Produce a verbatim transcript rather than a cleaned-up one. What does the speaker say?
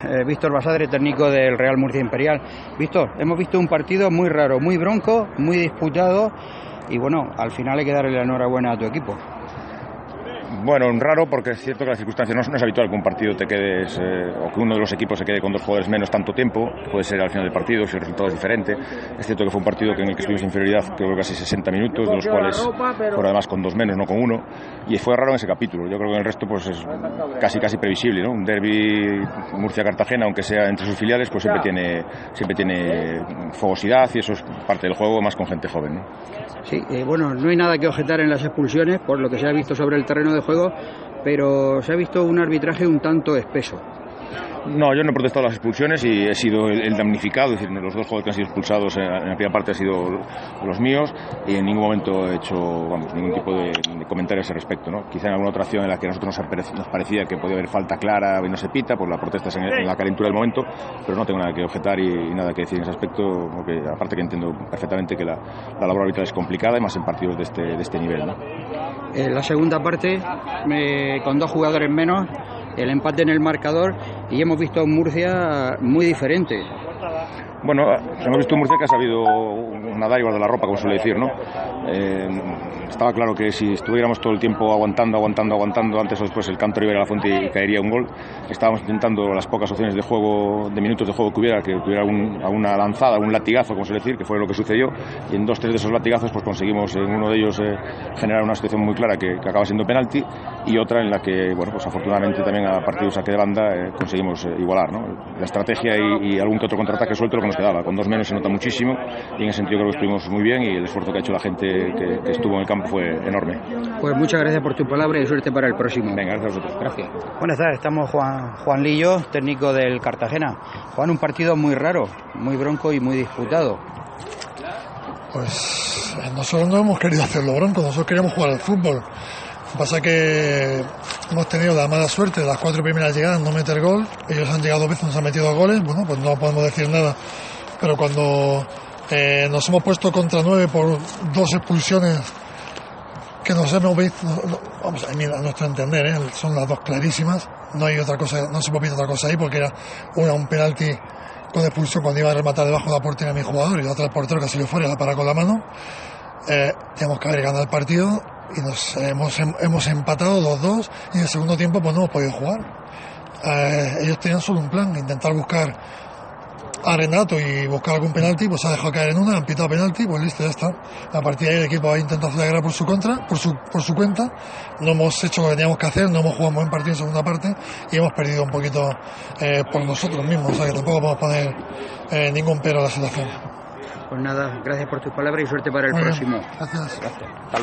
Eh, Víctor Basadre, técnico del Real Murcia Imperial. Víctor, hemos visto un partido muy raro, muy bronco, muy disputado y bueno, al final hay que darle la enhorabuena a tu equipo. Bueno, raro porque es cierto que las circunstancias no, no es habitual que un partido te quedes eh, o que uno de los equipos se quede con dos jugadores menos tanto tiempo. Puede ser al final del partido si el resultado es diferente. Es cierto que fue un partido que en el que estuvimos en inferioridad, creo que casi sesenta minutos, de los cuales por además con dos menos, no con uno, y fue raro en ese capítulo. Yo creo que en el resto pues es casi casi previsible, ¿no? Un derbi Murcia-Cartagena, aunque sea entre sus filiales, pues siempre tiene siempre tiene fogosidad y eso es parte del juego, más con gente joven, ¿no? Sí, eh, bueno, no hay nada que objetar en las expulsiones por lo que se ha visto sobre el terreno de juego, pero se ha visto un arbitraje un tanto espeso. No, yo no he protestado las expulsiones y he sido el, el damnificado, es decir, los dos jugadores que han sido expulsados en, en la primera parte han sido los míos y en ningún momento he hecho vamos, ningún tipo de, de comentario a ese respecto, ¿no? Quizá en alguna otra acción en la que a nosotros nos, nos parecía que podía haber falta clara y no se pita, por la protesta en, en la calentura del momento, pero no tengo nada que objetar y, y nada que decir en ese aspecto, porque aparte que entiendo perfectamente que la, la labor arbitral es complicada y más en partidos de este, de este nivel, ¿no? En la segunda parte, me, con dos jugadores menos, el empate en el marcador y hemos visto un Murcia muy diferente. Bueno, hemos visto un Murcia que ha sabido nadar igual de la ropa, como suele decir, ¿no? Eh, estaba claro que si estuviéramos todo el tiempo aguantando, aguantando, aguantando, antes o después el canto iba a la fuente y caería un gol. Estábamos intentando las pocas opciones de juego, de minutos de juego que hubiera, que tuviera algún, alguna lanzada, algún latigazo, como suele decir, que fue lo que sucedió. Y en dos, tres de esos latigazos, pues conseguimos en uno de ellos eh, generar una situación muy clara que, que acaba siendo penalti y otra en la que, bueno, pues afortunadamente también a partir de un saque de banda eh, conseguimos eh, igualar, ¿no? La estrategia y, y algún que otro contraataque suelto lo que nos quedaba. Con dos menos se nota muchísimo y en ese sentido creo que estuvimos muy bien y el esfuerzo que ha hecho la gente que, que estuvo en el campo fue enorme. Pues muchas gracias por tu palabra y suerte para el próximo. Venga, gracias a vosotros. Gracias. Buenas tardes, estamos Juan, Juan Lillo, técnico del Cartagena. Juan, un partido muy raro, muy bronco y muy disputado. Pues nosotros no hemos querido hacerlo bronco, nosotros queríamos jugar al fútbol. Lo que pasa es que hemos tenido la mala suerte de las cuatro primeras llegadas no meter gol. Ellos han llegado dos veces, nos han metido goles. Bueno, pues no podemos decir nada. Pero cuando eh, nos hemos puesto contra nueve por dos expulsiones que nos hemos visto, no, no, vamos a, a nuestro entender, ¿eh? Son las dos clarísimas. No hay otra cosa, no se puede pedir otra cosa ahí porque era una un penalti con expulsión cuando iba a rematar debajo de la portería mi jugador y la otra el portero que salió fuera y la para con la mano. Eh, tenemos que haber ganado el partido y nos hemos, hemos empatado dos dos y en el segundo tiempo pues no hemos podido jugar. Eh, ellos tenían solo un plan, intentar buscar a Renato y buscar algún penalti, pues ha dejado caer en una, han pitado penalti, pues listo, ya está. A partir de ahí el equipo ha intentado hacer la guerra por su contra, por su, por su cuenta. No hemos hecho lo que teníamos que hacer, no hemos jugado un buen partido en segunda parte y hemos perdido un poquito eh, por nosotros mismos, o sea que tampoco podemos poner eh, ningún pero a la situación. Pues nada, gracias por tus palabras y suerte para el Muy próximo. Bien, gracias. Gracias.